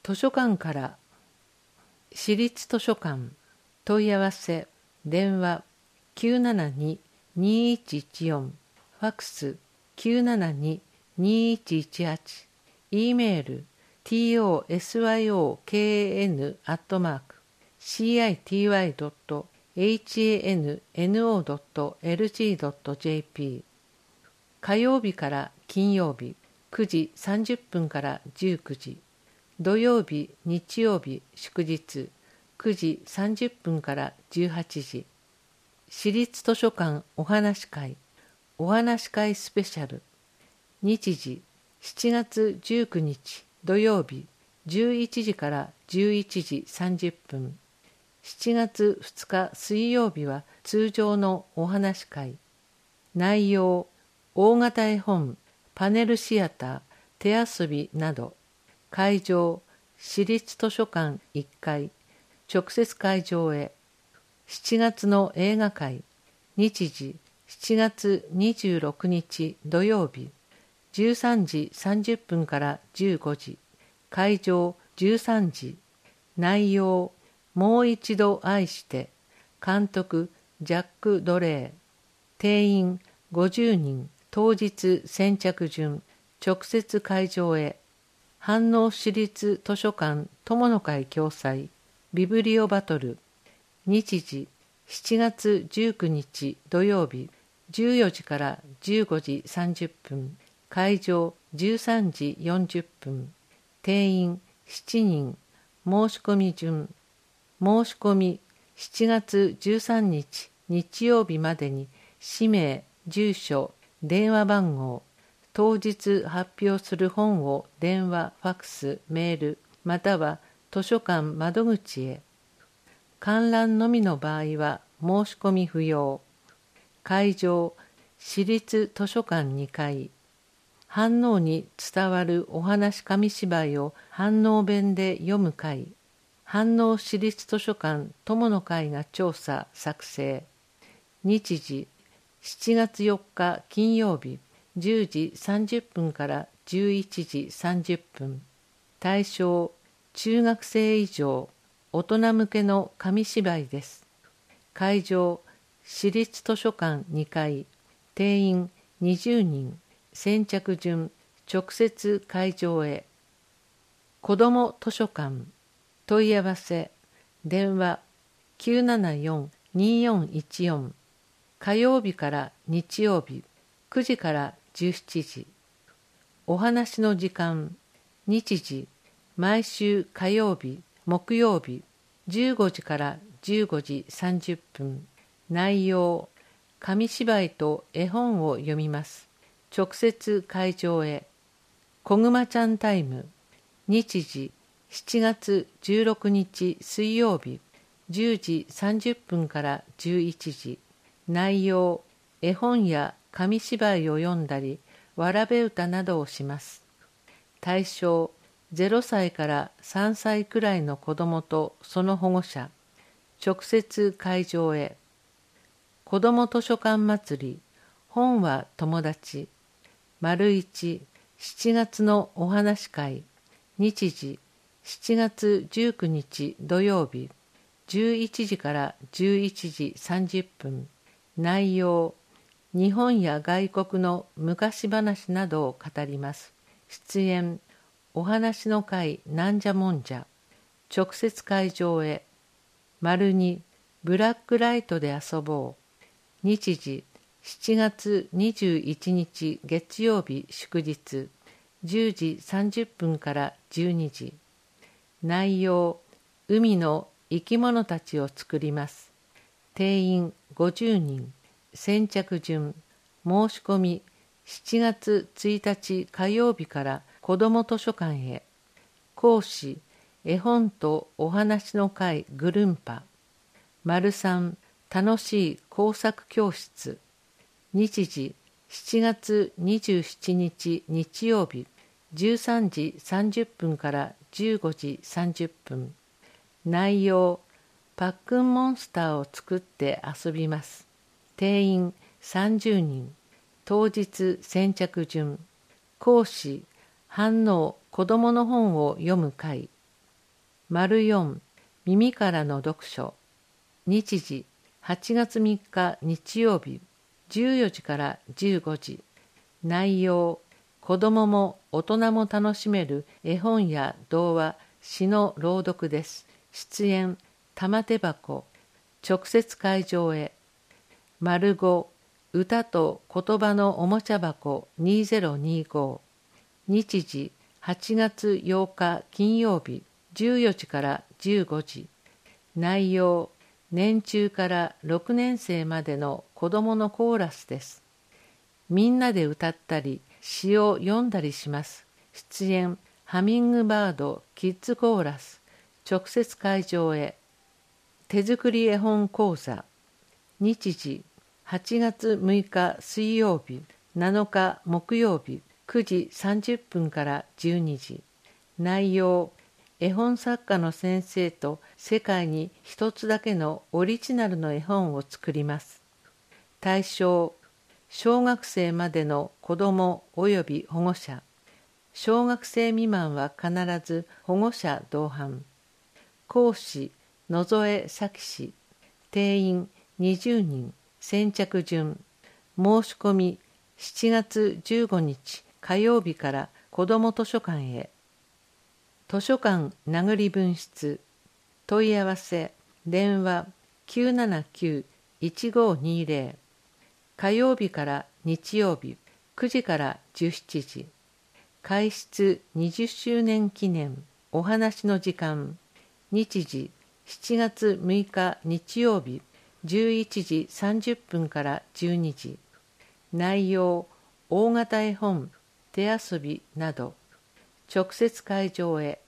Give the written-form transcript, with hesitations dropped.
図書館から私立図書館問い合わせ電話 972-2114 ファックス 972-2118 E メール tosyokn.city.hanno.lg.jp 火曜日から金曜日9時30分から19時、土曜日、日曜日、祝日9時30分から18時、私立図書館お話会スペシャル、日時7月19日土曜日11時から11時30分、7月2日水曜日は通常のお話会、内容大型絵本、パネルシアター、手遊びなど、会場私立図書館1階、直接会場へ。7月の映画会、日時7月26日土曜日13時30分から15時、会場13時、内容もう一度愛して、監督ジャック・ドレー、定員50人、当日先着順、直接会場へ。飯能市立図書館友の会共催ビブリオバトル、日時7月19日土曜日14時から15時30分、会場13時40分、定員7人、申し込み順、申し込み7月13日日曜日までに氏名、住所、電話番号、当日発表する本を電話、ファックス、メール、または図書館窓口へ。観覧のみの場合は申し込み不要。会場、私立図書館2階。飯能に伝わるお話紙芝居を飯能弁で読む会。飯能市立図書館友の会が調査・作成。日時、7月4日金曜日10時30分から11時30分。対象、中学生以上、大人向けの紙芝居です。会場、私立図書館2階、定員20人、先着順、直接会場へ。子ども図書館、問い合わせ、電話 974-2414、火曜日から日曜日9時から17時。お話の時間、日時、毎週火曜日、木曜日、15時から15時30分。内容、紙芝居と絵本を読みます。直接会場へ。こぐまちゃんタイム、日時、7月16日水曜日、10時30分から11時。内容、絵本や紙芝居を読んだり、わらべ歌などをします。対象、0歳から3歳くらいの子どもとその保護者。直接会場へ。子ども図書館祭り、本は友達。1、7月のお話会。日時、7月19日土曜日、11時から11時30分。内容、日本や外国の昔話などを語ります。出演、お話の会なんじゃもんじゃ。直接会場へ。2、ブラックライトで遊ぼう。日時、7月21日月曜日祝日、10時30分から12時。内容、海の生き物たちを作ります。定員50人、先着順、申し込み7月1日火曜日から子ども図書館へ。講師、絵本とお話の会ぐるんぱ。3、楽しい工作教室。日時、7月27日日曜日、13時30分から15時30分。内容、パックンモンスターを作って遊びます。定員30人、当日先着順。講師、飯能子どもの本を読む会。 4耳からの読書。日時8月3日日曜日14時から15時。内容、子どもも大人も楽しめる絵本や童話、詩の朗読です。出演、玉手箱。直接会場へ。5歌と言葉のおもちゃ箱2025。日時8月8日金曜日14時から15時。内容、年中から6年生までの子どものコーラスです。みんなで歌ったり詩を読んだりします。出演、ハミングバードキッズコーラス。直接会場へ。手作り絵本講座。日時8月6日水曜日7日木曜日9時30分から12時。内容、絵本作家の先生と世界に一つだけのオリジナルの絵本を作ります。対象、小学生までの子ども及び保護者。小学生未満は必ず保護者同伴。講師、野添咲氏。定員20人。先着順。申し込み7月15日火曜日から子ども図書館へ。図書館名栗分室。問い合わせ電話 979-1520。火曜日から日曜日9時から17時。開室20周年記念お話の時間。日時7月6日日曜日11時30分から12時。内容、大型絵本、手遊びなど。直接会場へ。